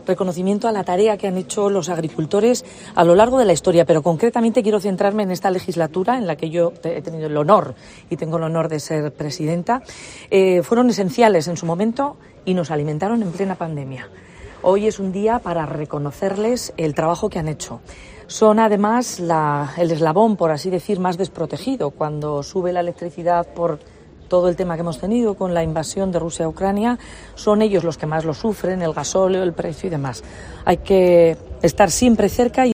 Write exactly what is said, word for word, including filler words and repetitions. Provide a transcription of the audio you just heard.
Reconocimiento a la tarea que han hecho los agricultores a lo largo de la historia, pero concretamente quiero centrarme en esta legislatura en la que yo he tenido el honor y tengo el honor de ser presidenta. Eh, fueron esenciales en su momento y nos alimentaron en plena pandemia. Hoy es un día para reconocerles el trabajo que han hecho. Son además la, el eslabón, por así decir, más desprotegido. Cuando sube la electricidad por todo el tema que hemos tenido con la invasión de Rusia a Ucrania, son ellos los que más lo sufren, el gasóleo, el precio y demás. Hay que estar siempre cerca y